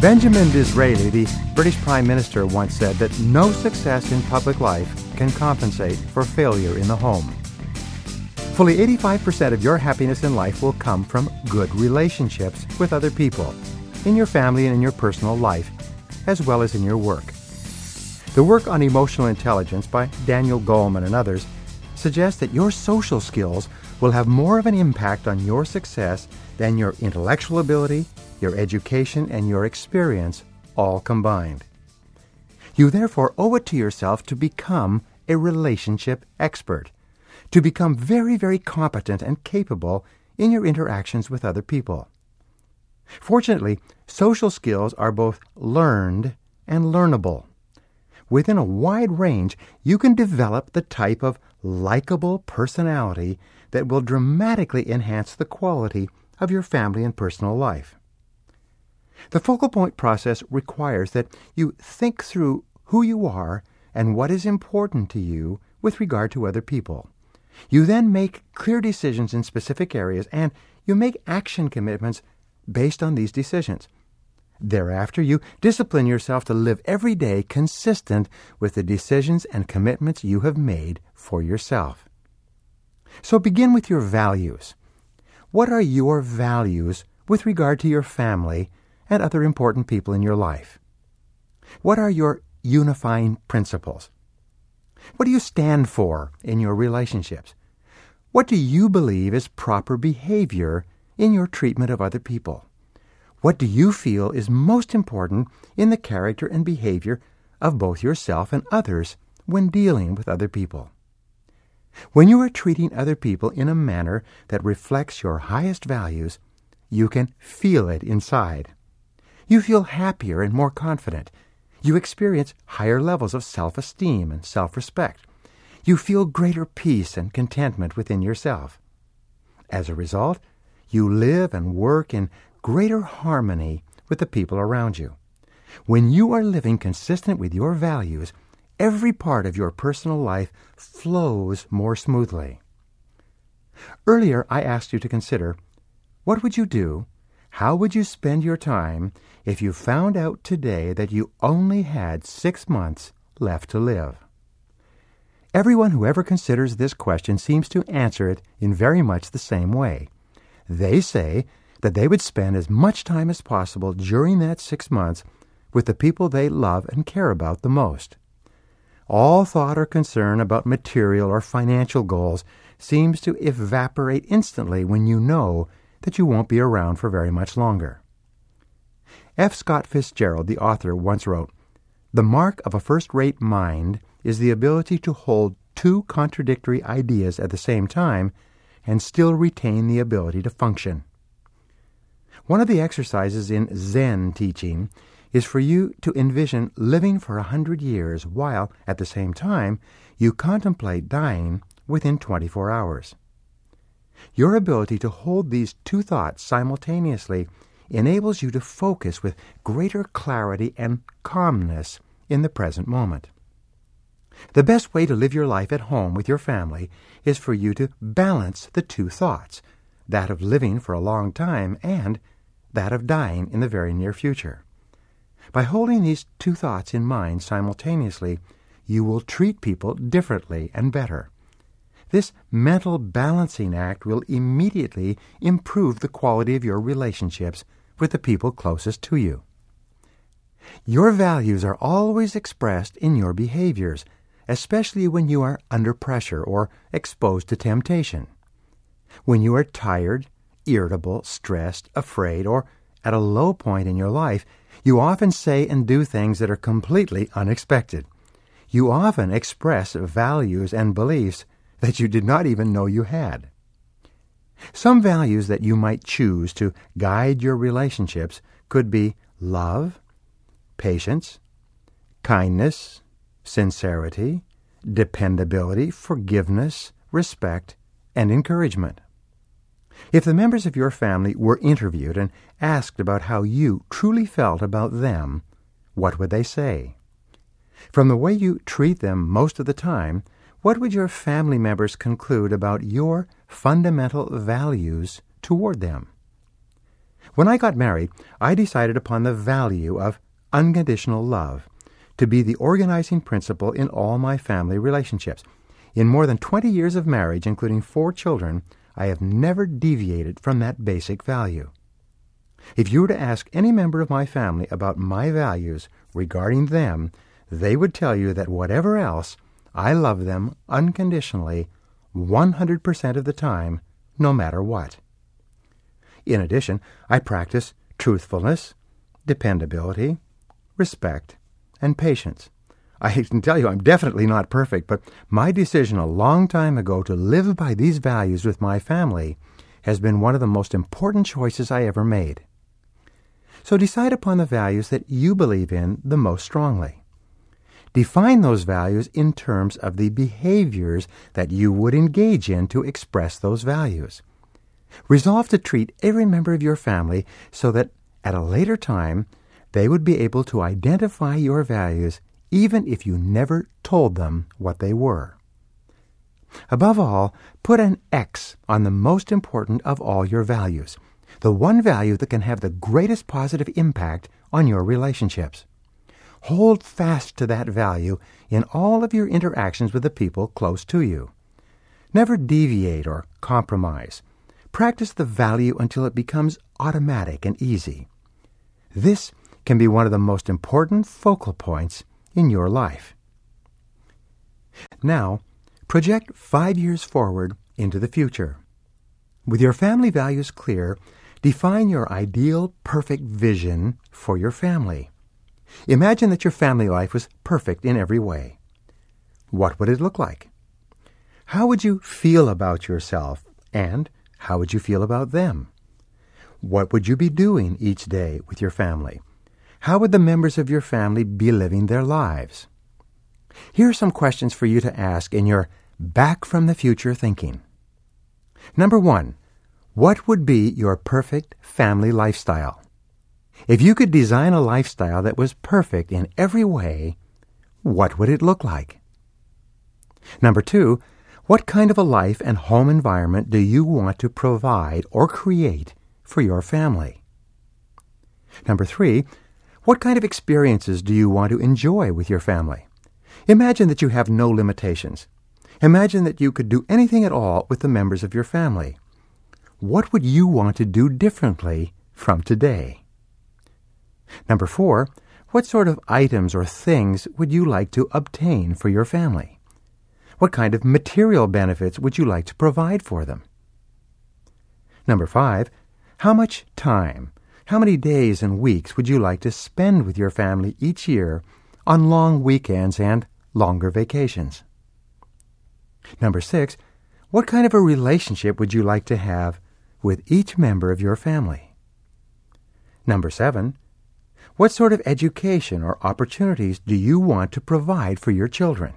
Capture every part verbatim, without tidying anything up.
Benjamin Disraeli, the British Prime Minister, once said that no success in public life can compensate for failure in the home. Fully eighty-five percent of your happiness in life will come from good relationships with other people, in your family and in your personal life, as well as in your work. The work on emotional intelligence by Daniel Goleman and others suggests that your social skills will have more of an impact on your success than your intellectual ability, your education, and your experience all combined. You therefore owe it to yourself to become a relationship expert, to become very, very competent and capable in your interactions with other people. Fortunately, social skills are both learned and learnable. Within a wide range, you can develop the type of likable personality that will dramatically enhance the quality of your family and personal life. The focal point process requires that you think through who you are and what is important to you with regard to other people. You then make clear decisions in specific areas, and you make action commitments based on these decisions. Thereafter, you discipline yourself to live every day consistent with the decisions and commitments you have made for yourself. So begin with your values. What are your values with regard to your family and other important people in your life? What are your unifying principles? What do you stand for in your relationships? What do you believe is proper behavior in your treatment of other people? What do you feel is most important in the character and behavior of both yourself and others when dealing with other people? When you are treating other people in a manner that reflects your highest values, you can feel it inside. You feel happier and more confident. You experience higher levels of self-esteem and self-respect. You feel greater peace and contentment within yourself. As a result, you live and work in greater harmony with the people around you. When you are living consistent with your values, every part of your personal life flows more smoothly. Earlier, I asked you to consider, what would you do, how would you spend your time if you found out today that you only had six months left to live? Everyone who ever considers this question seems to answer it in very much the same way. They say that they would spend as much time as possible during that six months with the people they love and care about the most. All thought or concern about material or financial goals seems to evaporate instantly when you know that you won't be around for very much longer. F. Scott Fitzgerald, the author, once wrote, "The mark of a first-rate mind is the ability to hold two contradictory ideas at the same time and still retain the ability to function." One of the exercises in Zen teaching is for you to envision living for a hundred years while, at the same time, you contemplate dying within twenty-four hours. Your ability to hold these two thoughts simultaneously enables you to focus with greater clarity and calmness in the present moment. The best way to live your life at home with your family is for you to balance the two thoughts, that of living for a long time and that of dying in the very near future. By holding these two thoughts in mind simultaneously, you will treat people differently and better. This mental balancing act will immediately improve the quality of your relationships with the people closest to you. Your values are always expressed in your behaviors, especially when you are under pressure or exposed to temptation. When you are tired, irritable, stressed, afraid, or at a low point in your life, you often say and do things that are completely unexpected. You often express values and beliefs that you did not even know you had. Some values that you might choose to guide your relationships could be love, patience, kindness, sincerity, dependability, forgiveness, respect, and encouragement. If the members of your family were interviewed and asked about how you truly felt about them, what would they say? From the way you treat them most of the time, what would your family members conclude about your fundamental values toward them? When I got married, I decided upon the value of unconditional love to be the organizing principle in all my family relationships. In more than twenty years of marriage, including four children, I have never deviated from that basic value. If you were to ask any member of my family about my values regarding them, they would tell you that whatever else, I love them unconditionally one hundred percent of the time, no matter what. In addition, I practice truthfulness, dependability, respect, and patience. I can tell you I'm definitely not perfect, but my decision a long time ago to live by these values with my family has been one of the most important choices I ever made. So decide upon the values that you believe in the most strongly. Define those values in terms of the behaviors that you would engage in to express those values. Resolve to treat every member of your family so that at a later time they would be able to identify your values even if you never told them what they were. Above all, put an X on the most important of all your values, the one value that can have the greatest positive impact on your relationships. Hold fast to that value in all of your interactions with the people close to you. Never deviate or compromise. Practice the value until it becomes automatic and easy. This can be one of the most important focal points in your life. Now, project five years forward into the future. With your family values clear, define your ideal, perfect vision for your family. Imagine that your family life was perfect in every way. What would it look like? How would you feel about yourself, and how would you feel about them? What would you be doing each day with your family? How would the members of your family be living their lives? Here are some questions for you to ask in your back from the future thinking. Number one, what would be your perfect family lifestyle? If you could design a lifestyle that was perfect in every way, what would it look like? Number two, what kind of a life and home environment do you want to provide or create for your family? Number three, what kind of experiences do you want to enjoy with your family? Imagine that you have no limitations. Imagine that you could do anything at all with the members of your family. What would you want to do differently from today? Number four, what sort of items or things would you like to obtain for your family? What kind of material benefits would you like to provide for them? Number five, how much time, how many days and weeks would you like to spend with your family each year on long weekends and longer vacations? Number six, what kind of a relationship would you like to have with each member of your family? Number seven, what sort of education or opportunities do you want to provide for your children?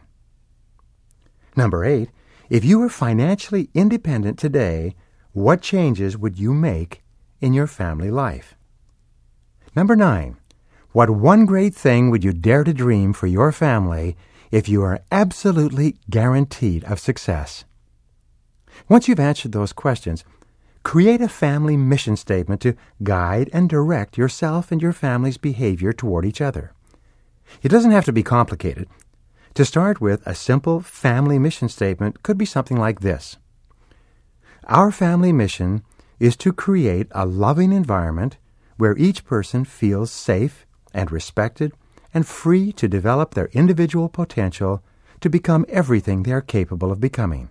Number eight, if you were financially independent today, what changes would you make in your family life? Number nine, what one great thing would you dare to dream for your family if you are absolutely guaranteed of success? Once you've answered those questions, create a family mission statement to guide and direct yourself and your family's behavior toward each other. It doesn't have to be complicated. To start with, a simple family mission statement could be something like this. Our family mission is to create a loving environment where each person feels safe and respected and free to develop their individual potential to become everything they are capable of becoming.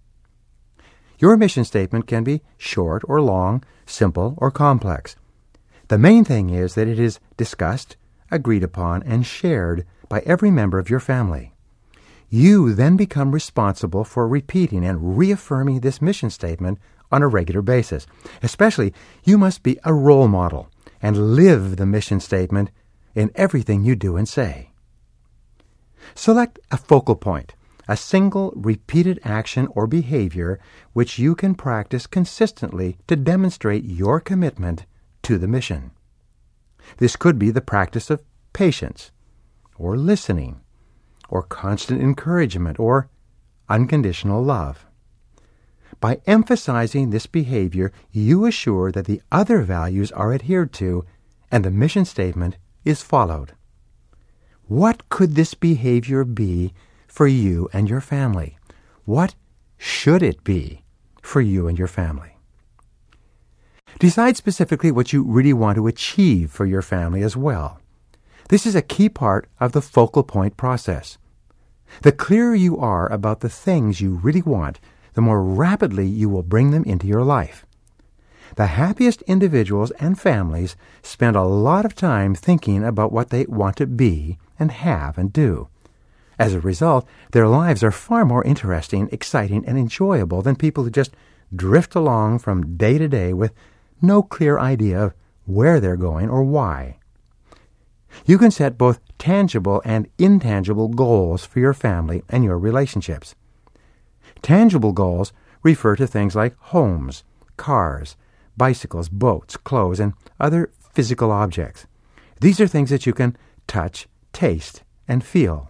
Your mission statement can be short or long, simple or complex. The main thing is that it is discussed, agreed upon, and shared by every member of your family. You then become responsible for repeating and reaffirming this mission statement on a regular basis. Especially, you must be a role model and live the mission statement in everything you do and say. Select a focal point, a single repeated action or behavior which you can practice consistently to demonstrate your commitment to the mission. This could be the practice of patience, or listening, or constant encouragement, or unconditional love. By emphasizing this behavior, you assure that the other values are adhered to and the mission statement is followed. What could this behavior be for you and your family? What should it be for you and your family? Decide specifically what you really want to achieve for your family as well. This is a key part of the focal point process. The clearer you are about the things you really want, the more rapidly you will bring them into your life. The happiest individuals and families spend a lot of time thinking about what they want to be and have and do. As a result, their lives are far more interesting, exciting, and enjoyable than people who just drift along from day to day with no clear idea of where they're going or why. You can set both tangible and intangible goals for your family and your relationships. Tangible goals refer to things like homes, cars, bicycles, boats, clothes, and other physical objects. These are things that you can touch, taste, and feel.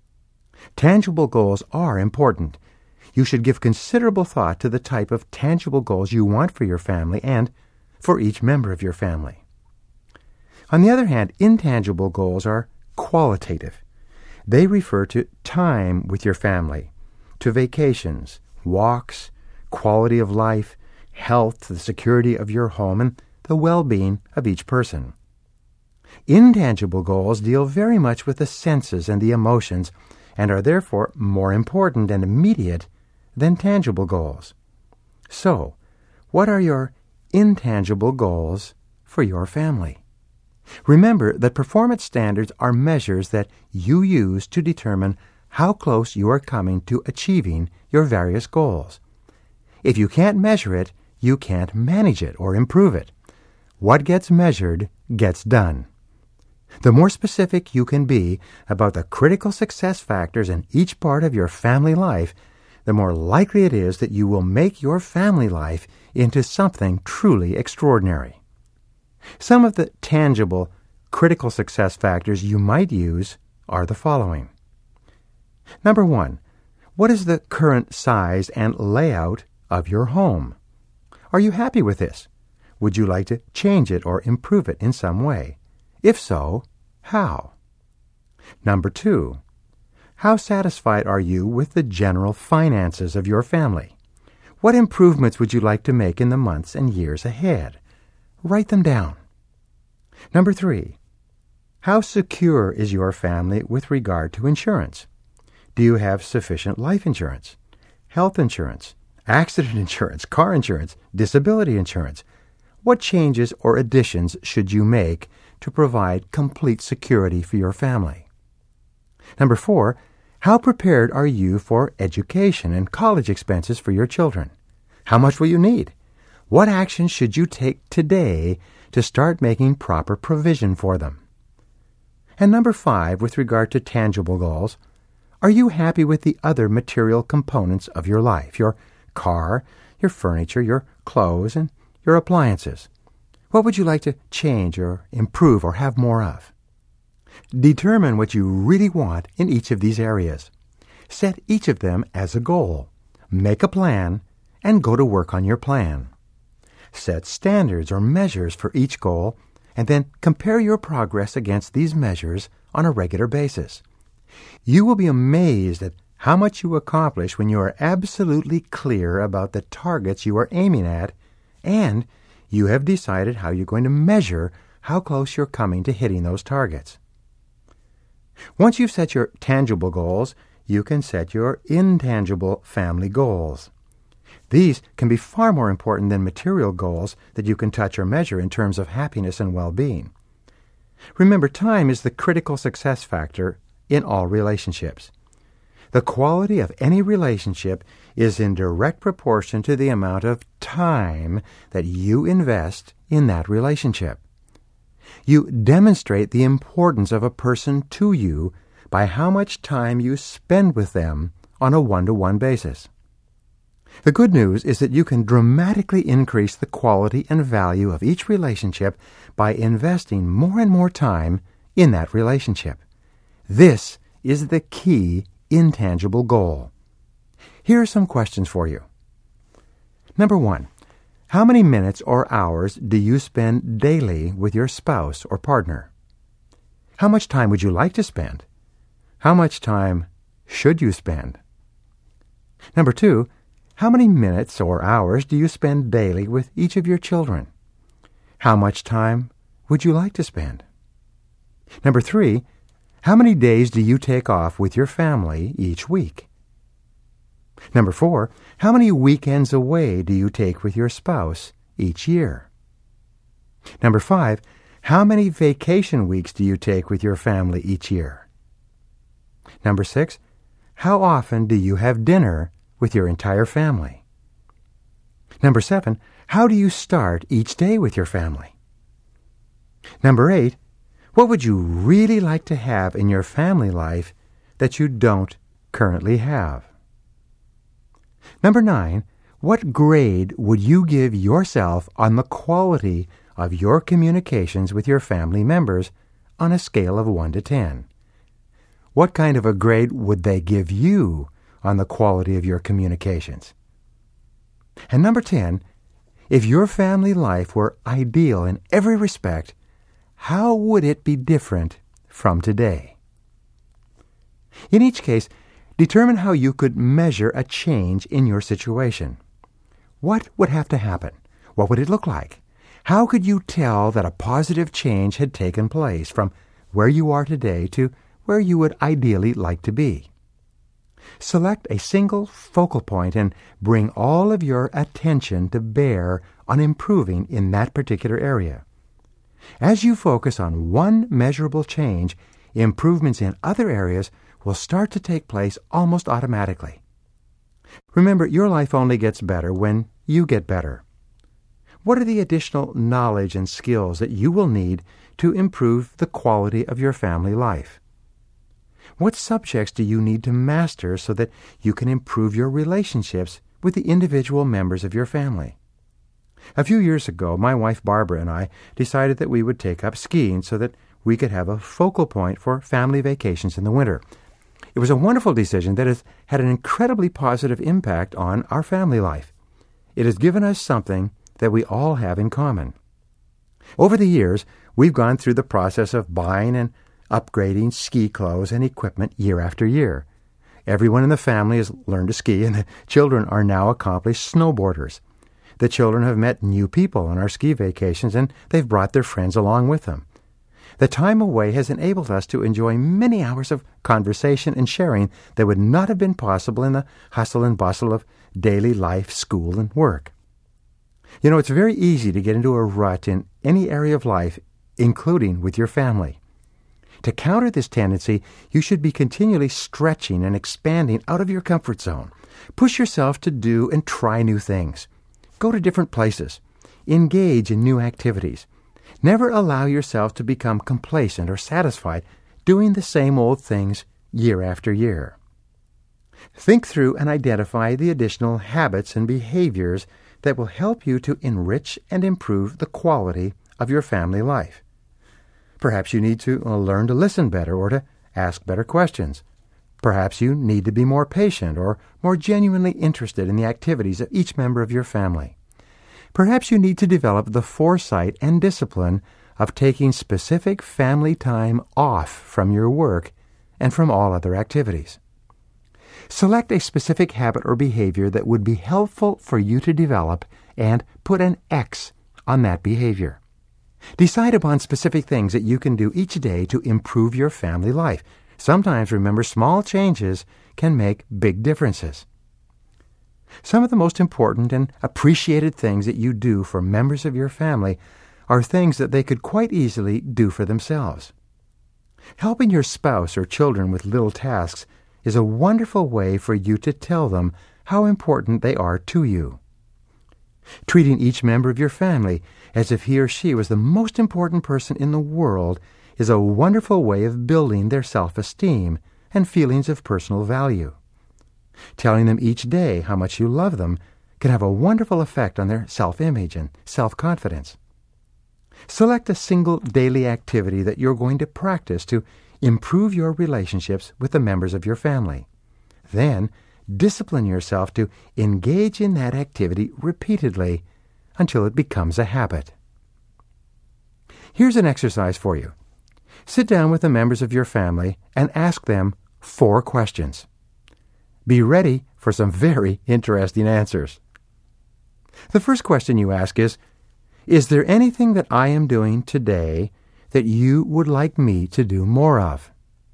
Tangible goals are important. You should give considerable thought to the type of tangible goals you want for your family and for each member of your family. On the other hand, intangible goals are qualitative. They refer to time with your family, to vacations, walks, quality of life, health, the security of your home, and the well-being of each person. Intangible goals deal very much with the senses and the emotions and are therefore more important and immediate than tangible goals. So, what are your intangible goals for your family? Remember that performance standards are measures that you use to determine how close you are coming to achieving your various goals. If you can't measure it, you can't manage it or improve it. What gets measured gets done. The more specific you can be about the critical success factors in each part of your family life, the more likely it is that you will make your family life into something truly extraordinary. Some of the tangible, critical success factors you might use are the following. Number one, what is the current size and layout of your home? Are you happy with this? Would you like to change it or improve it in some way? If so, how? Number two, how satisfied are you with the general finances of your family? What improvements would you like to make in the months and years ahead? Write them down. Number three, how secure is your family with regard to insurance? Do you have sufficient life insurance, health insurance, accident insurance, car insurance, disability insurance? What changes or additions should you make to provide complete security for your family? Number four, how prepared are you for education and college expenses for your children? How much will you need? What actions should you take today to start making proper provision for them? And number five, with regard to tangible goals, are you happy with the other material components of your life, your car, your furniture, your clothes, and your appliances? What would you like to change or improve or have more of? Determine what you really want in each of these areas. Set each of them as a goal. Make a plan and go to work on your plan. Set standards or measures for each goal and then compare your progress against these measures on a regular basis. You will be amazed at how much you accomplish when you are absolutely clear about the targets you are aiming at and you have decided how you're going to measure how close you're coming to hitting those targets. Once you've set your tangible goals, you can set your intangible family goals. These can be far more important than material goals that you can touch or measure in terms of happiness and well-being. Remember, time is the critical success factor in all relationships. The quality of any relationship is in direct proportion to the amount of time that you invest in that relationship. You demonstrate the importance of a person to you by how much time you spend with them on a one-to-one basis. The good news is that you can dramatically increase the quality and value of each relationship by investing more and more time in that relationship. This is the key intangible goal. Here are some questions for you. Number one, how many minutes or hours do you spend daily with your spouse or partner? How much time would you like to spend? How much time should you spend? Number two, how many minutes or hours do you spend daily with each of your children? How much time would you like to spend? Number three, how many days do you take off with your family each week? Number four, how many weekends away do you take with your spouse each year? Number five, how many vacation weeks do you take with your family each year? Number six, how often do you have dinner with your entire family? Number seven, how do you start each day with your family? Number eight, what would you really like to have in your family life that you don't currently have? Number nine, what grade would you give yourself on the quality of your communications with your family members on a scale of one to ten? What kind of a grade would they give you on the quality of your communications? And number ten, if your family life were ideal in every respect, how would it be different from today? In each case, determine how you could measure a change in your situation. What would have to happen? What would it look like? How could you tell that a positive change had taken place from where you are today to where you would ideally like to be? Select a single focal point and bring all of your attention to bear on improving in that particular area. As you focus on one measurable change, improvements in other areas will start to take place almost automatically. Remember, your life only gets better when you get better. What are the additional knowledge and skills that you will need to improve the quality of your family life? What subjects do you need to master so that you can improve your relationships with the individual members of your family? A few years ago, my wife Barbara and I decided that we would take up skiing so that we could have a focal point for family vacations in the winter. It was a wonderful decision that has had an incredibly positive impact on our family life. It has given us something that we all have in common. Over the years, we've gone through the process of buying and upgrading ski clothes and equipment year after year. Everyone in the family has learned to ski, and the children are now accomplished snowboarders. The children have met new people on our ski vacations, and they've brought their friends along with them. The time away has enabled us to enjoy many hours of conversation and sharing that would not have been possible in the hustle and bustle of daily life, school, and work. You know, it's very easy to get into a rut in any area of life, including with your family. To counter this tendency, you should be continually stretching and expanding out of your comfort zone. Push yourself to do and try new things. Go to different places. Engage in new activities. Never allow yourself to become complacent or satisfied doing the same old things year after year. Think through and identify the additional habits and behaviors that will help you to enrich and improve the quality of your family life. Perhaps you need to learn to listen better or to ask better questions. Perhaps you need to be more patient or more genuinely interested in the activities of each member of your family. Perhaps you need to develop the foresight and discipline of taking specific family time off from your work and from all other activities. Select a specific habit or behavior that would be helpful for you to develop and put an X on that behavior. Decide upon specific things that you can do each day to improve your family life. Sometimes, remember, small changes can make big differences. Some of the most important and appreciated things that you do for members of your family are things that they could quite easily do for themselves. Helping your spouse or children with little tasks is a wonderful way for you to tell them how important they are to you. Treating each member of your family as if he or she was the most important person in the world is a wonderful way of building their self-esteem and feelings of personal value. Telling them each day how much you love them can have a wonderful effect on their self-image and self-confidence. Select a single daily activity that you're going to practice to improve your relationships with the members of your family. Then, discipline yourself to engage in that activity repeatedly until it becomes a habit. Here's an exercise for you. Sit down with the members of your family and ask them four questions. Be ready for some very interesting answers. The first question you ask is, is there anything that I am doing today that you would like me to do more of?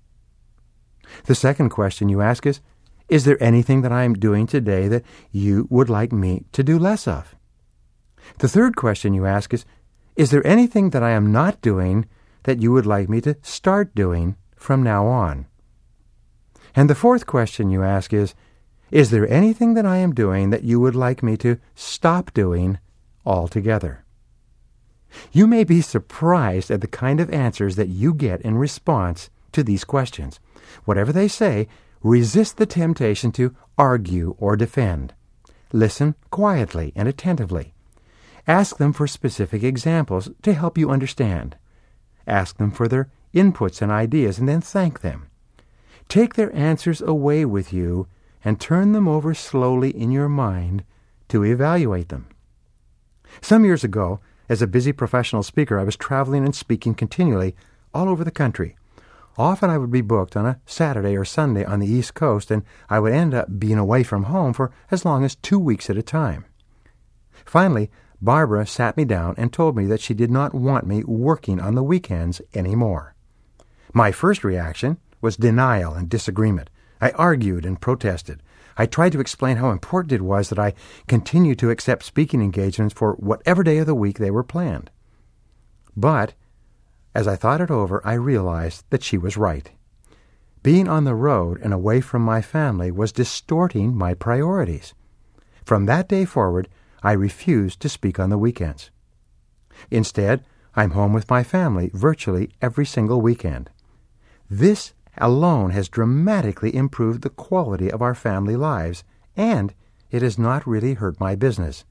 The second question you ask is, is there anything that I am doing today that you would like me to do less of? The third question you ask is, is there anything that I am not doing that you would like me to start doing from now on? And the fourth question you ask is, is there anything that I am doing that you would like me to stop doing altogether? You may be surprised at the kind of answers that you get in response to these questions. Whatever they say, resist the temptation to argue or defend. Listen quietly and attentively. Ask them for specific examples to help you understand. Ask them for their inputs and ideas, and then thank them. Take their answers away with you and turn them over slowly in your mind to evaluate them. Some years ago, as a busy professional speaker, I was traveling and speaking continually all over the country. Often I would be booked on a Saturday or Sunday on the East Coast, and I would end up being away from home for as long as two weeks at a time. Finally, Barbara sat me down and told me that she did not want me working on the weekends anymore. My first reaction was denial and disagreement. I argued and protested. I tried to explain how important it was that I continue to accept speaking engagements for whatever day of the week they were planned. But as I thought it over, I realized that she was right. Being on the road and away from my family was distorting my priorities. From that day forward, I refused to speak on the weekends. Instead, I'm home with my family virtually every single weekend. This alone has dramatically improved the quality of our family lives, and it has not really hurt my business.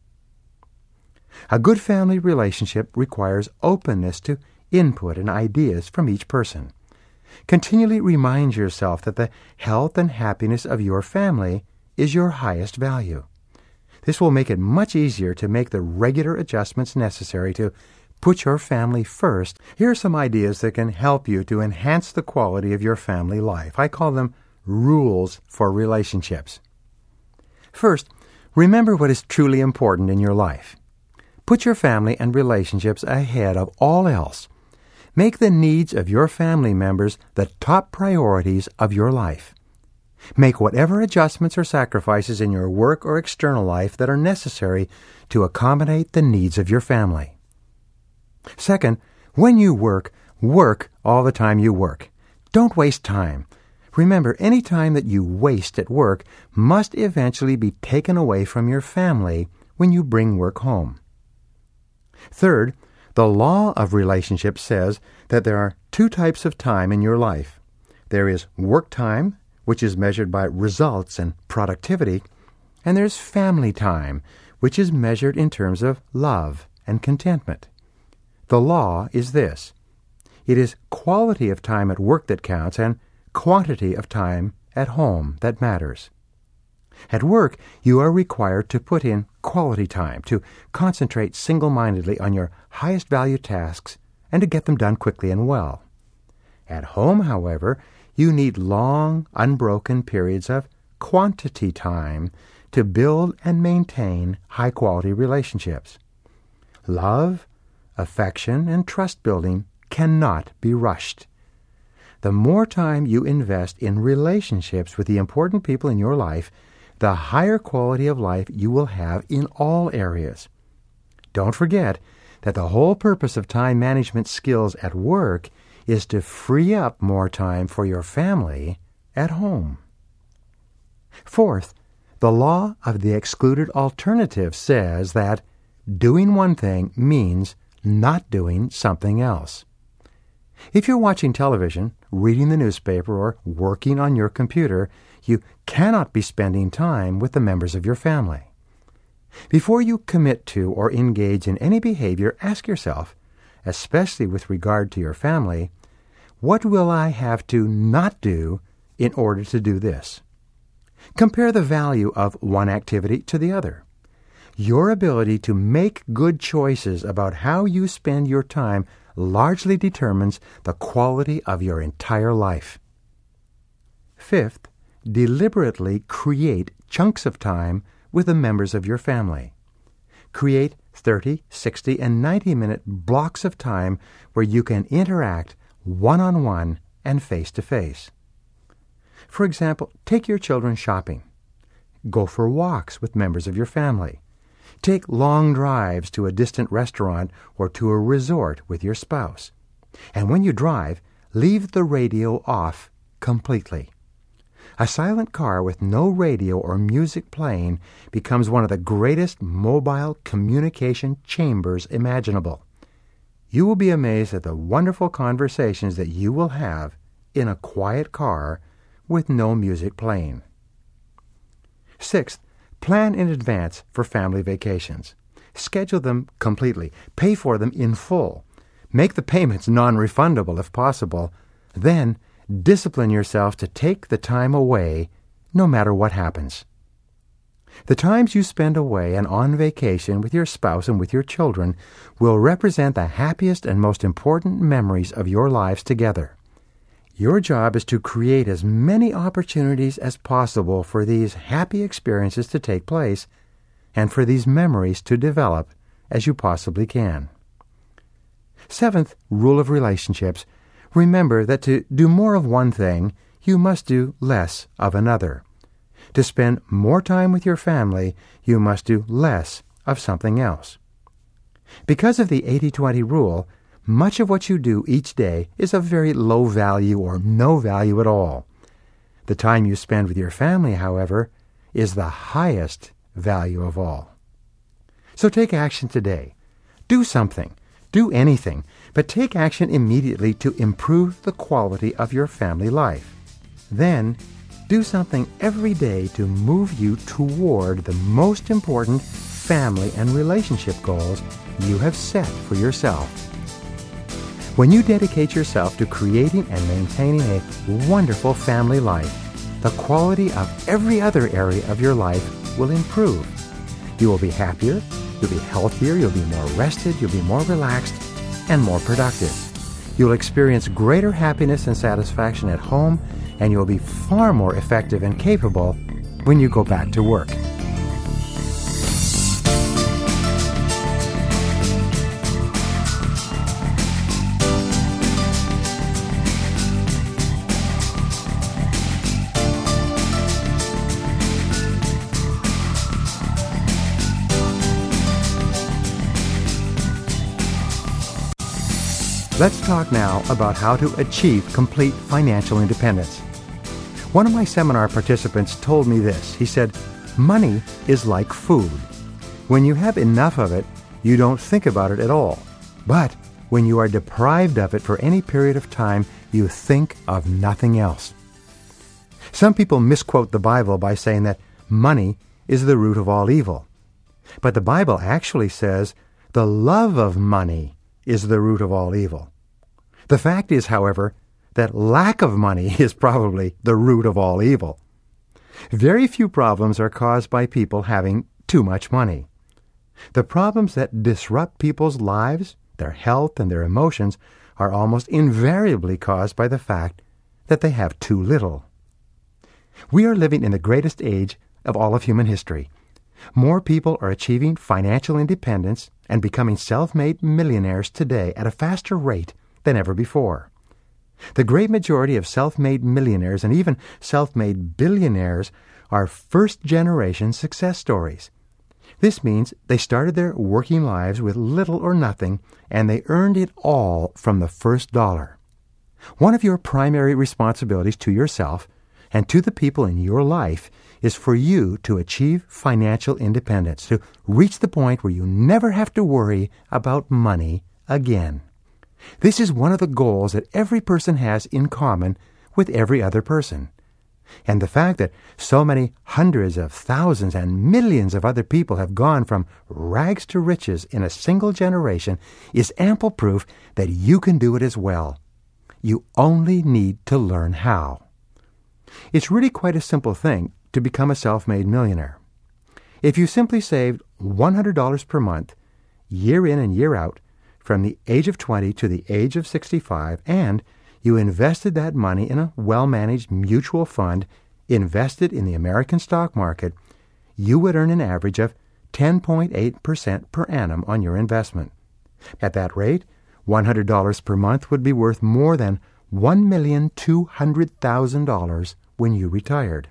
A good family relationship requires openness to input and ideas from each person. Continually remind yourself that the health and happiness of your family is your highest value. This will make it much easier to make the regular adjustments necessary to put your family first. Here are some ideas that can help you to enhance the quality of your family life. I call them rules for relationships. First, remember what is truly important in your life. Put your family and relationships ahead of all else. Make the needs of your family members the top priorities of your life. Make whatever adjustments or sacrifices in your work or external life that are necessary to accommodate the needs of your family. Second, when you work, work all the time you work. Don't waste time. Remember, any time that you waste at work must eventually be taken away from your family when you bring work home. Third, the law of relationships says that there are two types of time in your life. There is work time, which is measured by results and productivity, and there's family time, which is measured in terms of love and contentment. The law is this: it is quality of time at work that counts and quantity of time at home that matters. At work, you are required to put in quality time, to concentrate single-mindedly on your highest value tasks and to get them done quickly and well. At home, however, you need long, unbroken periods of quantity time to build and maintain high-quality relationships. Love, affection, and trust-building cannot be rushed. The more time you invest in relationships with the important people in your life, the higher quality of life you will have in all areas. Don't forget that the whole purpose of time management skills at work is to free up more time for your family at home. Fourth, the law of the excluded alternative says that doing one thing means not doing something else. If you're watching television, reading the newspaper, or working on your computer, you cannot be spending time with the members of your family. Before you commit to or engage in any behavior, ask yourself, especially with regard to your family, what will I have to not do in order to do this? Compare the value of one activity to the other. Your ability to make good choices about how you spend your time largely determines the quality of your entire life. Fifth, deliberately create chunks of time with the members of your family. Create thirty, sixty, and ninety-minute blocks of time where you can interact one-on-one and face-to-face. For example, take your children shopping. Go for walks with members of your family. Take long drives to a distant restaurant or to a resort with your spouse. And when you drive, leave the radio off completely. A silent car with no radio or music playing becomes one of the greatest mobile communication chambers imaginable. You will be amazed at the wonderful conversations that you will have in a quiet car with no music playing. Sixth, plan in advance for family vacations. Schedule them completely. Pay for them in full. Make the payments non-refundable if possible. Then, discipline yourself to take the time away no matter what happens. The times you spend away and on vacation with your spouse and with your children will represent the happiest and most important memories of your lives together. Your job is to create as many opportunities as possible for these happy experiences to take place and for these memories to develop as you possibly can. Seventh rule of relationships: remember that to do more of one thing, you must do less of another. To spend more time with your family, you must do less of something else. Because of the eighty twenty rule, much of what you do each day is of very low value or no value at all. The time you spend with your family, however, is the highest value of all. So take action today. Do something. Do anything. But take action immediately to improve the quality of your family life. Then, do something every day to move you toward the most important family and relationship goals you have set for yourself. When you dedicate yourself to creating and maintaining a wonderful family life, the quality of every other area of your life will improve. You will be happier, you'll be healthier, you'll be more rested, you'll be more relaxed, and more productive. You'll experience greater happiness and satisfaction at home, and you'll be far more effective and capable when you go back to work. Let's talk now about how to achieve complete financial independence. One of my seminar participants told me this. He said, "Money is like food. When you have enough of it, you don't think about it at all. But when you are deprived of it for any period of time, you think of nothing else." Some people misquote the Bible by saying that money is the root of all evil. But the Bible actually says the love of money is the root of all evil. The fact is, however, that lack of money is probably the root of all evil. Very few problems are caused by people having too much money. The problems that disrupt people's lives, their health, and their emotions are almost invariably caused by the fact that they have too little. We are living in the greatest age of all of human history. More people are achieving financial independence and becoming self-made millionaires today at a faster rate than ever before. The great majority of self-made millionaires and even self-made billionaires are first-generation success stories. This means they started their working lives with little or nothing, and they earned it all from the first dollar. One of your primary responsibilities to yourself and to the people in your life is for you to achieve financial independence, to reach the point where you never have to worry about money again. This is one of the goals that every person has in common with every other person. And the fact that so many hundreds of thousands and millions of other people have gone from rags to riches in a single generation is ample proof that you can do it as well. You only need to learn how. It's really quite a simple thing to become a self-made millionaire. If you simply saved one hundred dollars per month, year in and year out, from the age of twenty to the age of sixty-five, and you invested that money in a well-managed mutual fund invested in the American stock market, you would earn an average of ten point eight percent per annum on your investment. At that rate, one hundred dollars per month would be worth more than one million two hundred thousand dollars when you retired.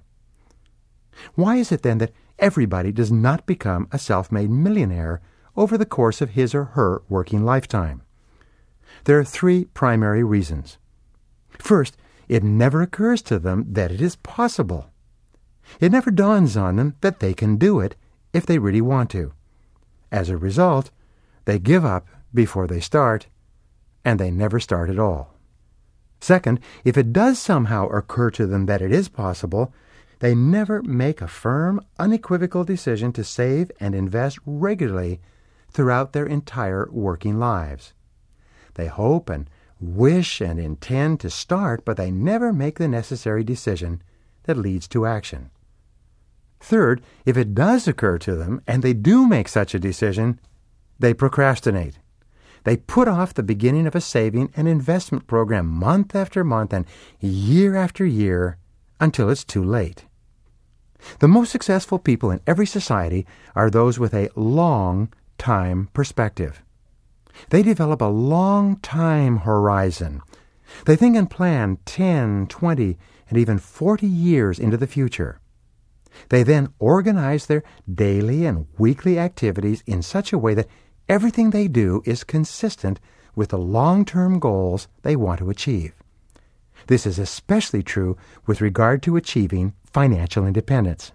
Why is it then that everybody does not become a self-made millionaire over the course of his or her working lifetime? There are three primary reasons. First, it never occurs to them that it is possible. It never dawns on them that they can do it if they really want to. As a result, they give up before they start, and they never start at all. Second, if it does somehow occur to them that it is possible, they never make a firm, unequivocal decision to save and invest regularly throughout their entire working lives. They hope and wish and intend to start, but they never make the necessary decision that leads to action. Third, if it does occur to them, and they do make such a decision, they procrastinate. They put off the beginning of a saving and investment program month after month and year after year until it's too late. The most successful people in every society are those with a long time perspective. They develop a long time horizon. They think and plan ten, twenty, and even forty years into the future. They then organize their daily and weekly activities in such a way that everything they do is consistent with the long-term goals they want to achieve. This is especially true with regard to achieving financial independence.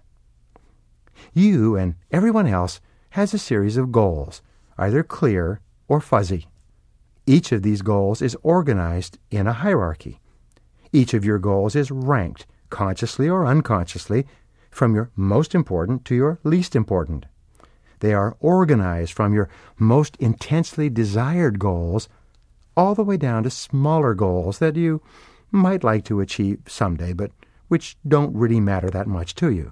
You and everyone else has a series of goals, either clear or fuzzy. Each of these goals is organized in a hierarchy. Each of your goals is ranked, consciously or unconsciously, from your most important to your least important. They are organized from your most intensely desired goals all the way down to smaller goals that you might like to achieve someday, but which don't really matter that much to you.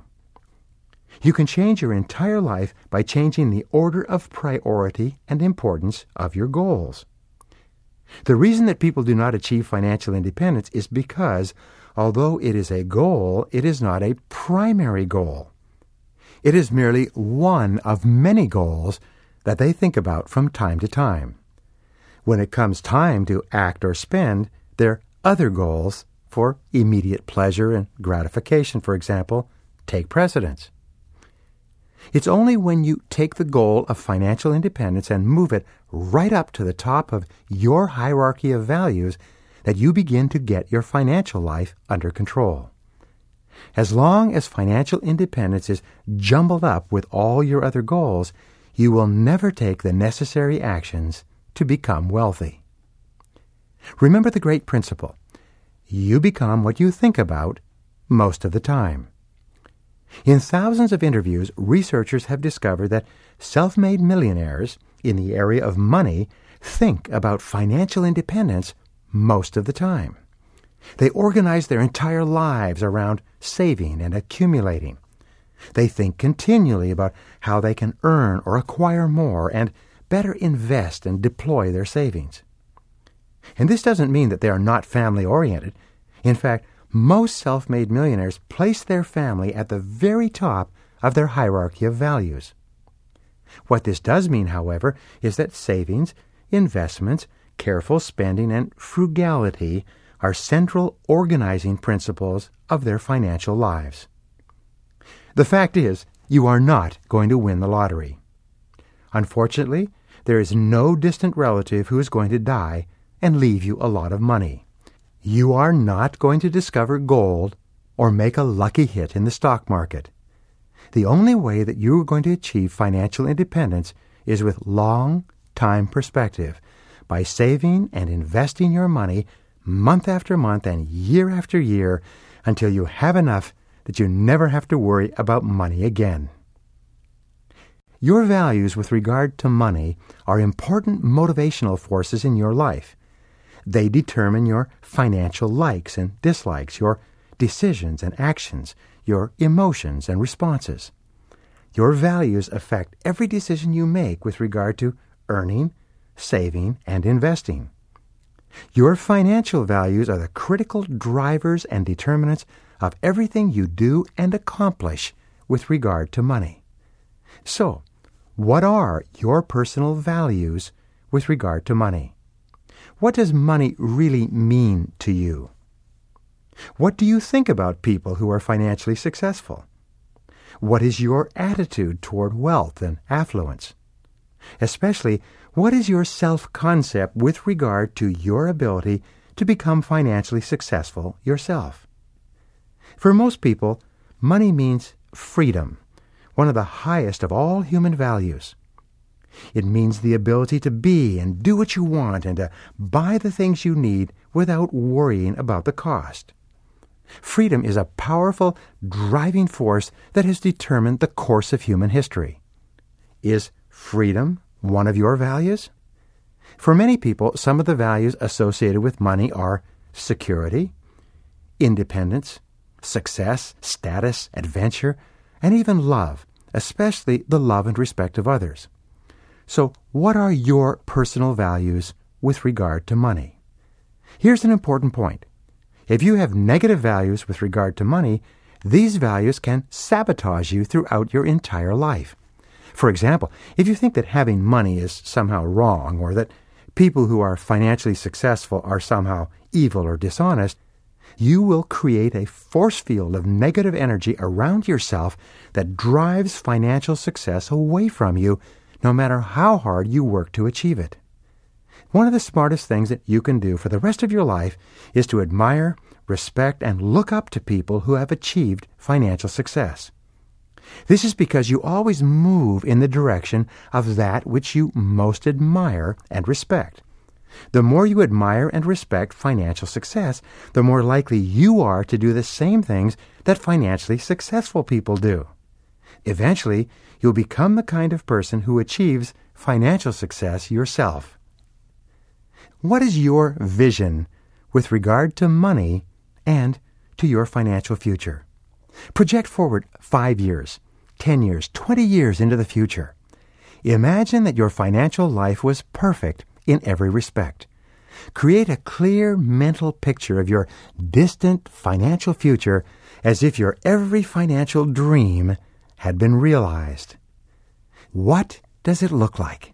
You can change your entire life by changing the order of priority and importance of your goals. The reason that people do not achieve financial independence is because, although it is a goal, it is not a primary goal. It is merely one of many goals that they think about from time to time. When it comes time to act or spend, their other goals for immediate pleasure and gratification, for example, take precedence. It's only when you take the goal of financial independence and move it right up to the top of your hierarchy of values that you begin to get your financial life under control. As long as financial independence is jumbled up with all your other goals, you will never take the necessary actions to become wealthy. Remember the great principle: you become what you think about most of the time. In thousands of interviews, researchers have discovered that self-made millionaires in the area of money think about financial independence most of the time. They organize their entire lives around saving and accumulating. They think continually about how they can earn or acquire more and better invest and deploy their savings. And this doesn't mean that they are not family-oriented. In fact, most self-made millionaires place their family at the very top of their hierarchy of values. What this does mean, however, is that savings, investments, careful spending, and frugality are central organizing principles of their financial lives. The fact is, you are not going to win the lottery. Unfortunately, there is no distant relative who is going to die and leave you a lot of money. You are not going to discover gold or make a lucky hit in the stock market. The only way that you are going to achieve financial independence is with long time perspective, by saving and investing your money month after month and year after year until you have enough that you never have to worry about money again. Your values with regard to money are important motivational forces in your life. They determine your financial likes and dislikes, your decisions and actions, your emotions and responses. Your values affect every decision you make with regard to earning, saving, and investing. Your financial values are the critical drivers and determinants of everything you do and accomplish with regard to money. So, what are your personal values with regard to money? What does money really mean to you? What do you think about people who are financially successful? What is your attitude toward wealth and affluence? Especially, what is your self-concept with regard to your ability to become financially successful yourself? For most people, money means freedom, one of the highest of all human values. It means the ability to be and do what you want and to buy the things you need without worrying about the cost. Freedom is a powerful driving force that has determined the course of human history. Is freedom one of your values? For many people, some of the values associated with money are security, independence, success, status, adventure, and even love, especially the love and respect of others. So, what are your personal values with regard to money? Here's an important point. If you have negative values with regard to money, these values can sabotage you throughout your entire life. For example, if you think that having money is somehow wrong, or that people who are financially successful are somehow evil or dishonest, you will create a force field of negative energy around yourself that drives financial success away from you, no matter how hard you work to achieve it. One of the smartest things that you can do for the rest of your life is to admire, respect, and look up to people who have achieved financial success. This is because you always move in the direction of that which you most admire and respect. The more you admire and respect financial success, the more likely you are to do the same things that financially successful people do. Eventually, you'll become the kind of person who achieves financial success yourself. What is your vision with regard to money and to your financial future? Project forward five years, ten years, twenty years into the future. Imagine that your financial life was perfect in every respect. Create a clear mental picture of your distant financial future as if your every financial dream had been realized. What does it look like?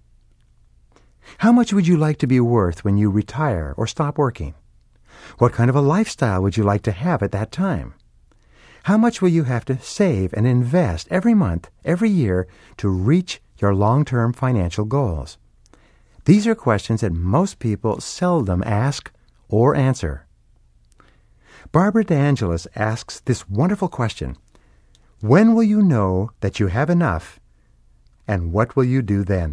How much would you like to be worth when you retire or stop working? What kind of a lifestyle would you like to have at that time? How much will you have to save and invest every month, every year, to reach your long-term financial goals? These are questions that most people seldom ask or answer. Barbara DeAngelis asks this wonderful question: when will you know that you have enough, and what will you do then?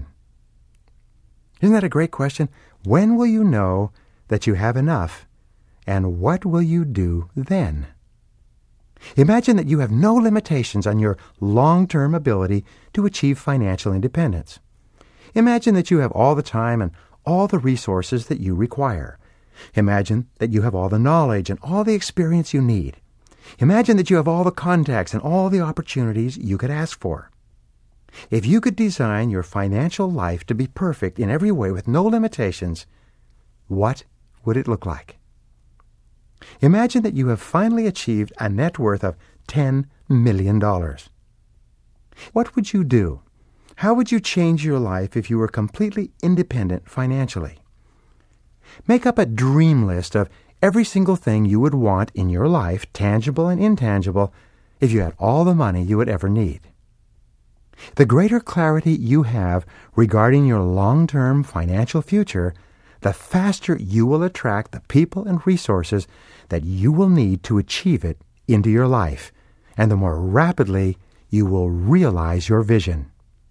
Isn't that a great question? When will you know that you have enough, and what will you do then? Imagine that you have no limitations on your long-term ability to achieve financial independence. Imagine that you have all the time and all the resources that you require. Imagine that you have all the knowledge and all the experience you need. Imagine that you have all the contacts and all the opportunities you could ask for. If you could design your financial life to be perfect in every way with no limitations, what would it look like? Imagine that you have finally achieved a net worth of ten million dollars. What would you do? How would you change your life if you were completely independent financially? Make up a dream list of every single thing you would want in your life, tangible and intangible, if you had all the money you would ever need. The greater clarity you have regarding your long-term financial future, the faster you will attract the people and resources that you will need to achieve it into your life, and the more rapidly you will realize your vision.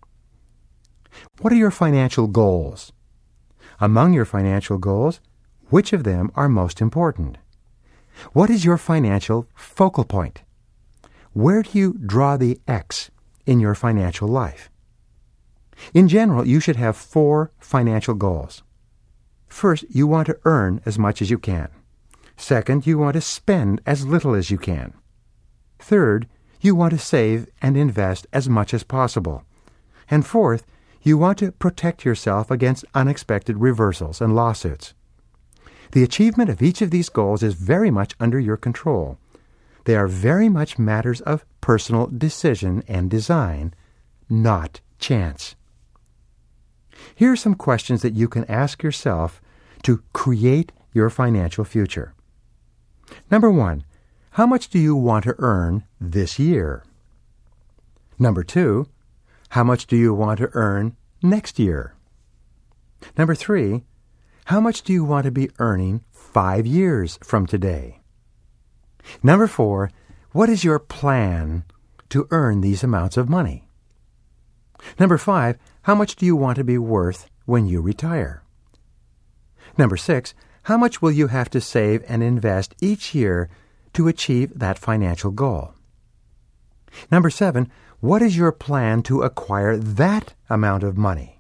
What are your financial goals? Among your financial goals, which of them are most important? What is your financial focal point? Where do you draw the X in your financial life? In general, you should have four financial goals. First, you want to earn as much as you can. Second, you want to spend as little as you can. Third, you want to save and invest as much as possible. And fourth, you want to protect yourself against unexpected reversals and lawsuits. The achievement of each of these goals is very much under your control. They are very much matters of personal decision and design, not chance. Here are some questions that you can ask yourself to create your financial future. Number one, how much do you want to earn this year? Number two, how much do you want to earn next year? Number three, how much do you want to be earning five years from today? Number four, what is your plan to earn these amounts of money? Number five, how much do you want to be worth when you retire? Number six, how much will you have to save and invest each year to achieve that financial goal? Number seven, what is your plan to acquire that amount of money?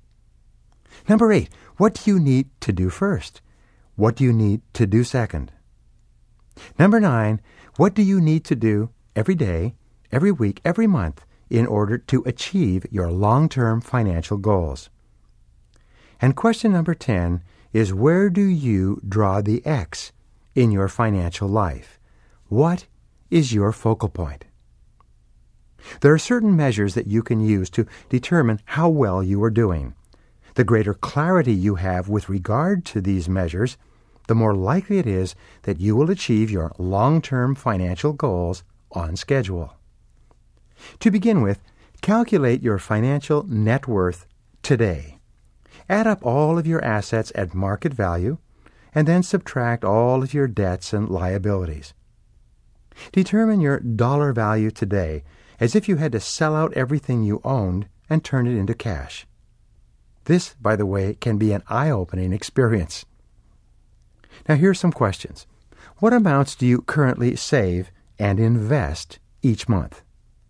Number eight, what do you need to do first? What do you need to do second? Number nine, what do you need to do every day, every week, every month in order to achieve your long-term financial goals? And question number ten is, where do you draw the X in your financial life? What is your focal point? There are certain measures that you can use to determine how well you are doing. The greater clarity you have with regard to these measures, the more likely it is that you will achieve your long-term financial goals on schedule. To begin with, calculate your financial net worth today. Add up all of your assets at market value, and then subtract all of your debts and liabilities. Determine your dollar value today as if you had to sell out everything you owned and turn it into cash. This, by the way, can be an eye-opening experience. Now, here are some questions. What amounts do you currently save and invest each month?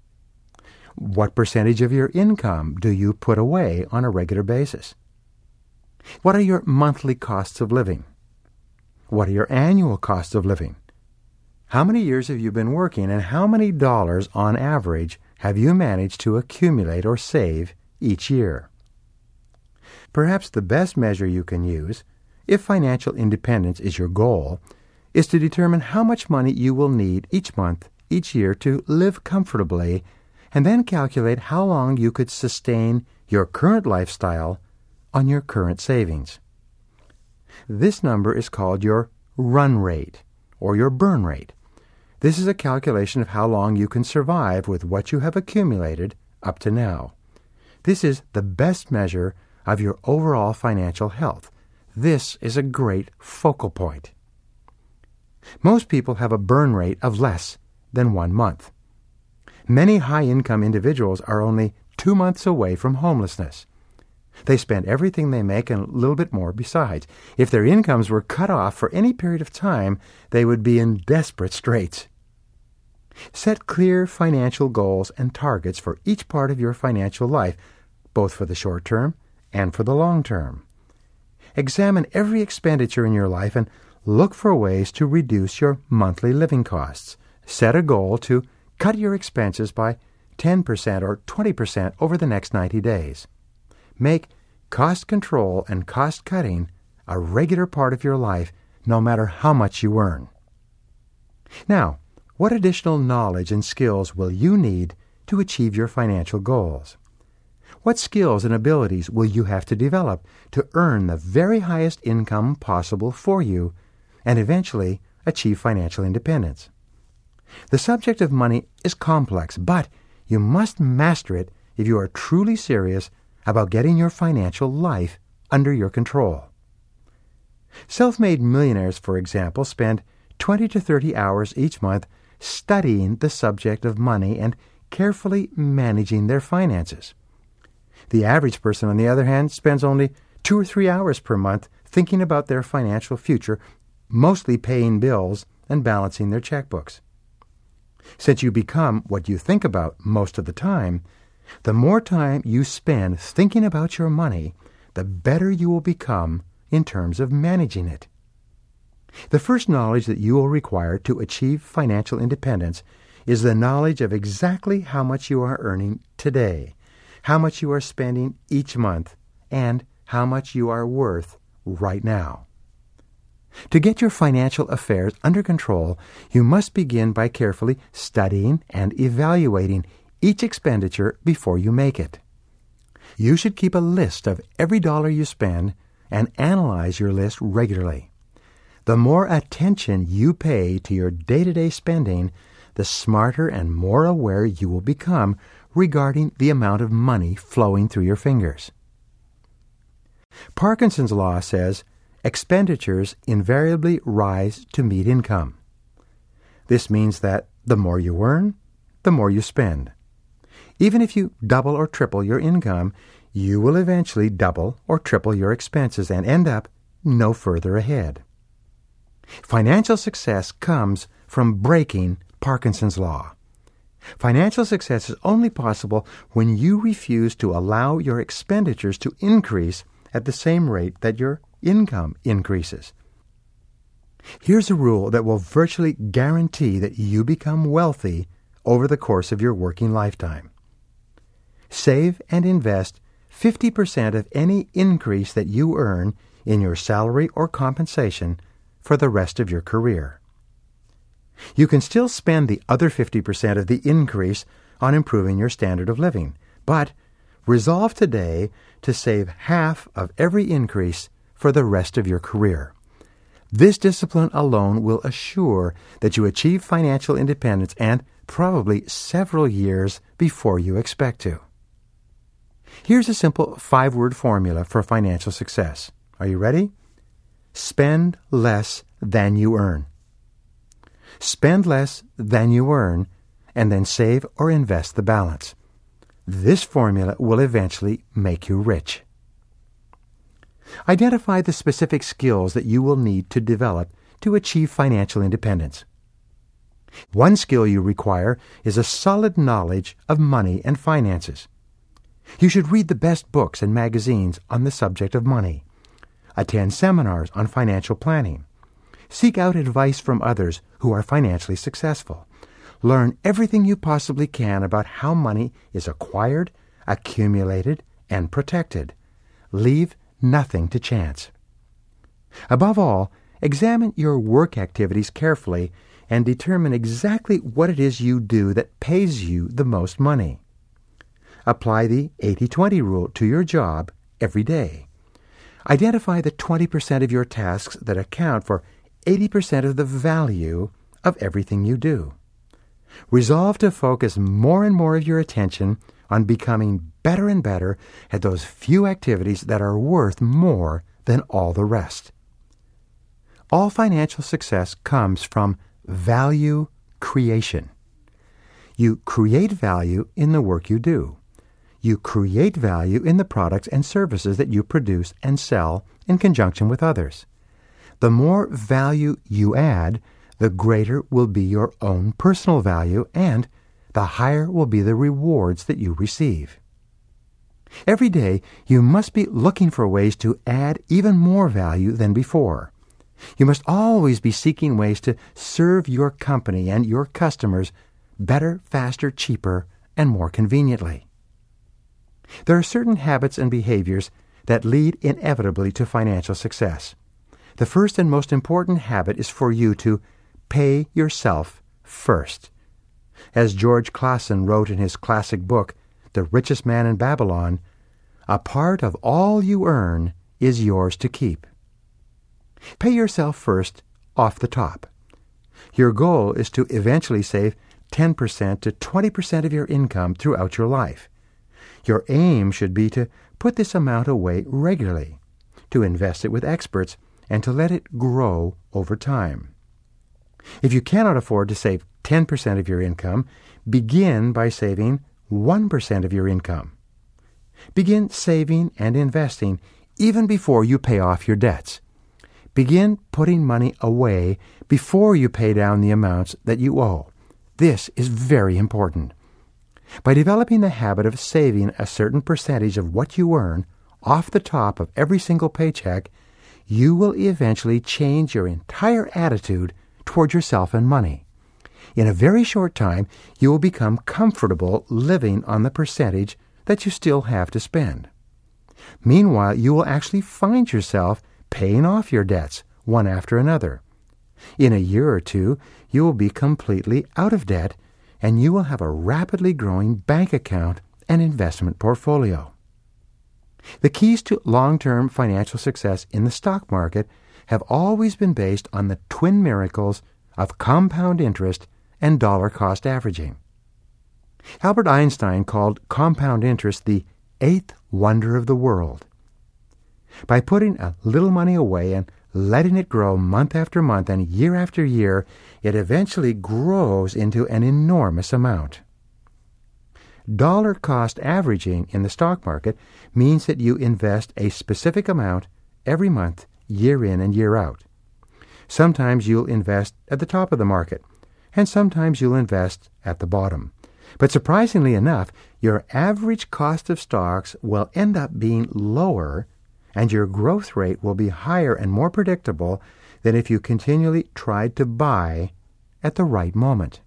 What percentage of your income do you put away on a regular basis? What are your monthly costs of living? What are your annual costs of living? How many years have you been working, and how many dollars on average have you managed to accumulate or save each year? Perhaps the best measure you can use, if financial independence is your goal, is to determine how much money you will need each month, each year to live comfortably, and then calculate how long you could sustain your current lifestyle on your current savings. This number is called your run rate or your burn rate. This is a calculation of how long you can survive with what you have accumulated up to now. This is the best measure of your overall financial health. This is a great focal point. Most people have a burn rate of less than one month. Many high-income individuals are only two months away from homelessness. They spend everything they make and a little bit more besides. If their incomes were cut off for any period of time, they would be in desperate straits. Set clear financial goals and targets for each part of your financial life, both for the short term and for the long term. Examine every expenditure in your life and look for ways to reduce your monthly living costs. Set a goal to cut your expenses by ten percent or twenty percent over the next ninety days. Make cost control and cost cutting a regular part of your life, no matter how much you earn. Now, what additional knowledge and skills will you need to achieve your financial goals? What skills and abilities will you have to develop to earn the very highest income possible for you and eventually achieve financial independence? The subject of money is complex, but you must master it if you are truly serious about getting your financial life under your control. Self-made millionaires, for example, spend twenty to thirty hours each month studying the subject of money and carefully managing their finances. The average person, on the other hand, spends only two or three hours per month thinking about their financial future, mostly paying bills and balancing their checkbooks. Since you become what you think about most of the time, the more time you spend thinking about your money, the better you will become in terms of managing it. The first knowledge that you will require to achieve financial independence is the knowledge of exactly how much you are earning today, how much you are spending each month, and how much you are worth right now. To get your financial affairs under control, you must begin by carefully studying and evaluating each expenditure before you make it. You should keep a list of every dollar you spend and analyze your list regularly. The more attention you pay to your day-to-day spending, the smarter and more aware you will become regarding the amount of money flowing through your fingers. Parkinson's law says expenditures invariably rise to meet income. This means that the more you earn, the more you spend. Even if you double or triple your income, you will eventually double or triple your expenses and end up no further ahead. Financial success comes from breaking Parkinson's law. Financial success is only possible when you refuse to allow your expenditures to increase at the same rate that your income increases. Here's a rule that will virtually guarantee that you become wealthy over the course of your working lifetime. Save and invest fifty percent of any increase that you earn in your salary or compensation for the rest of your career. You can still spend the other fifty percent of the increase on improving your standard of living, but resolve today to save half of every increase for the rest of your career. This discipline alone will assure that you achieve financial independence and probably several years before you expect to. Here's a simple five-word formula for financial success. Are you ready? Spend less than you earn. Spend less than you earn, and then save or invest the balance. This formula will eventually make you rich. Identify the specific skills that you will need to develop to achieve financial independence. One skill you require is a solid knowledge of money and finances. You should read the best books and magazines on the subject of money. Attend seminars on financial planning. Seek out advice from others who are financially successful. Learn everything you possibly can about how money is acquired, accumulated, and protected. Leave nothing to chance. Above all, examine your work activities carefully and determine exactly what it is you do that pays you the most money. Apply the eighty twenty rule to your job every day. Identify the twenty percent of your tasks that account for eighty percent of the value of everything you do. Resolve to focus more and more of your attention on becoming better and better at those few activities that are worth more than all the rest. All financial success comes from value creation. You create value in the work you do. You create value in the products and services that you produce and sell in conjunction with others. The more value you add, the greater will be your own personal value, and the higher will be the rewards that you receive. Every day, you must be looking for ways to add even more value than before. You must always be seeking ways to serve your company and your customers better, faster, cheaper, and more conveniently. There are certain habits and behaviors that lead inevitably to financial success. The first and most important habit is for you to pay yourself first. As George Clason wrote in his classic book, The Richest Man in Babylon, a part of all you earn is yours to keep. Pay yourself first off the top. Your goal is to eventually save ten percent to twenty percent of your income throughout your life. Your aim should be to put this amount away regularly, to invest it with experts, and to let it grow over time. If you cannot afford to save ten percent of your income, begin by saving one percent of your income. Begin saving and investing even before you pay off your debts. Begin putting money away before you pay down the amounts that you owe. This is very important. By developing the habit of saving a certain percentage of what you earn off the top of every single paycheck, you will eventually change your entire attitude toward yourself and money. In a very short time, you will become comfortable living on the percentage that you still have to spend. Meanwhile, you will actually find yourself paying off your debts one after another. In a year or two, you will be completely out of debt, and you will have a rapidly growing bank account and investment portfolio. The keys to long-term financial success in the stock market have always been based on the twin miracles of compound interest and dollar-cost averaging. Albert Einstein called compound interest the eighth wonder of the world. By putting a little money away and letting it grow month after month and year after year, it eventually grows into an enormous amount. Dollar-cost averaging in the stock market means that you invest a specific amount every month, year in and year out. Sometimes you'll invest at the top of the market, and sometimes you'll invest at the bottom. But surprisingly enough, your average cost of stocks will end up being lower, and your growth rate will be higher and more predictable than if you continually tried to buy at the right moment.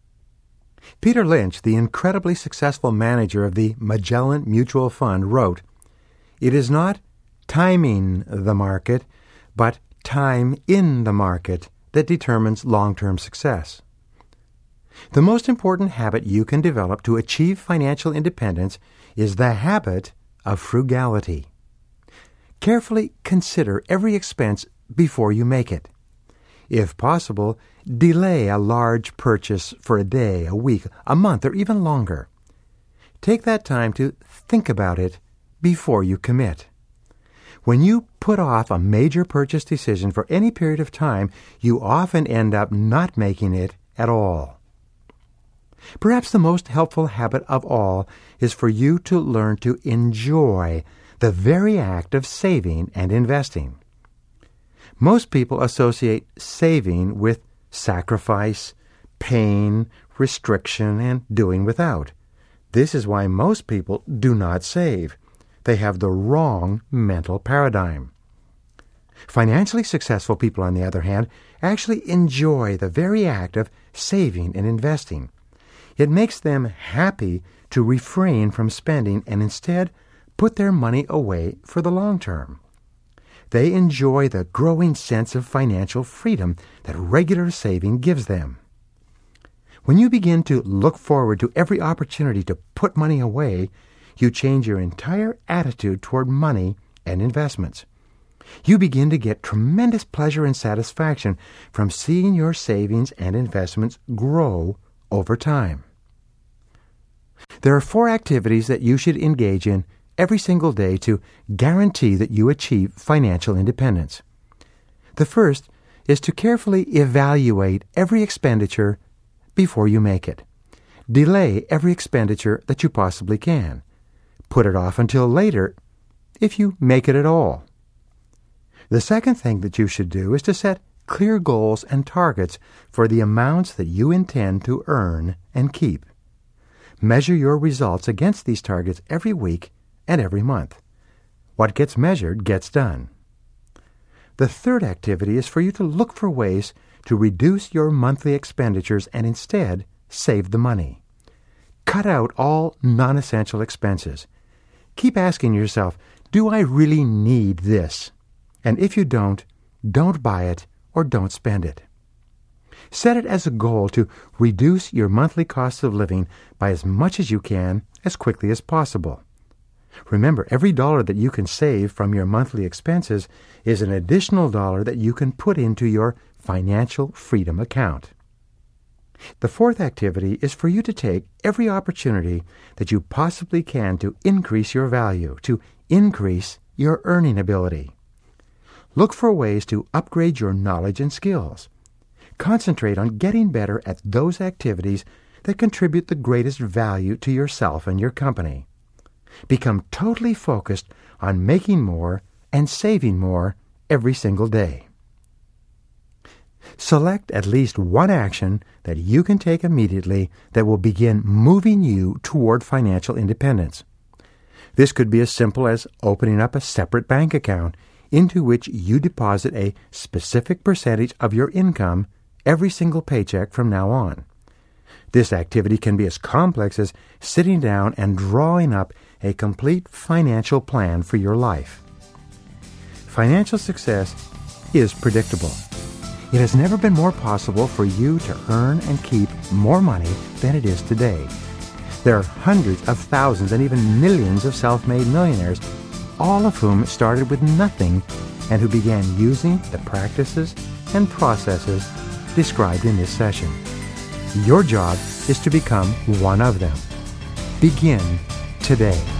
Peter Lynch, the incredibly successful manager of the Magellan Mutual Fund, wrote, "It is not timing the market, but time in the market that determines long-term success." The most important habit you can develop to achieve financial independence is the habit of frugality. Carefully consider every expense before you make it. If possible, delay a large purchase for a day, a week, a month, or even longer. Take that time to think about it before you commit. When you put off a major purchase decision for any period of time, you often end up not making it at all. Perhaps the most helpful habit of all is for you to learn to enjoy the very act of saving and investing. Most people associate saving with sacrifice, pain, restriction, and doing without. This is why most people do not save. They have the wrong mental paradigm. Financially successful people, on the other hand, actually enjoy the very act of saving and investing. It makes them happy to refrain from spending and instead put their money away for the long term. They enjoy the growing sense of financial freedom that regular saving gives them. When you begin to look forward to every opportunity to put money away, you change your entire attitude toward money and investments. You begin to get tremendous pleasure and satisfaction from seeing your savings and investments grow over time. There are four activities that you should engage in every single day to guarantee that you achieve financial independence. The first is to carefully evaluate every expenditure before you make it. Delay every expenditure that you possibly can. Put it off until later, if you make it at all. The second thing that you should do is to set clear goals and targets for the amounts that you intend to earn and keep. Measure your results against these targets every week and every month. What gets measured gets done. The third activity is for you to look for ways to reduce your monthly expenditures and instead save the money. Cut out all non-essential expenses. Keep asking yourself, do I really need this? And if you don't, don't buy it or don't spend it. Set it as a goal to reduce your monthly cost of living by as much as you can as quickly as possible. Remember, every dollar that you can save from your monthly expenses is an additional dollar that you can put into your financial freedom account. The fourth activity is for you to take every opportunity that you possibly can to increase your value, to increase your earning ability. Look for ways to upgrade your knowledge and skills. Concentrate on getting better at those activities that contribute the greatest value to yourself and your company. Become totally focused on making more and saving more every single day. Select at least one action that you can take immediately that will begin moving you toward financial independence. This could be as simple as opening up a separate bank account into which you deposit a specific percentage of your income every single paycheck from now on. This activity can be as complex as sitting down and drawing up a complete financial plan for your life. Financial success is predictable. It has never been more possible for you to earn and keep more money than it is today. There are hundreds of thousands and even millions of self-made millionaires, all of whom started with nothing and who began using the practices and processes described in this session. Your job is to become one of them. Begin today.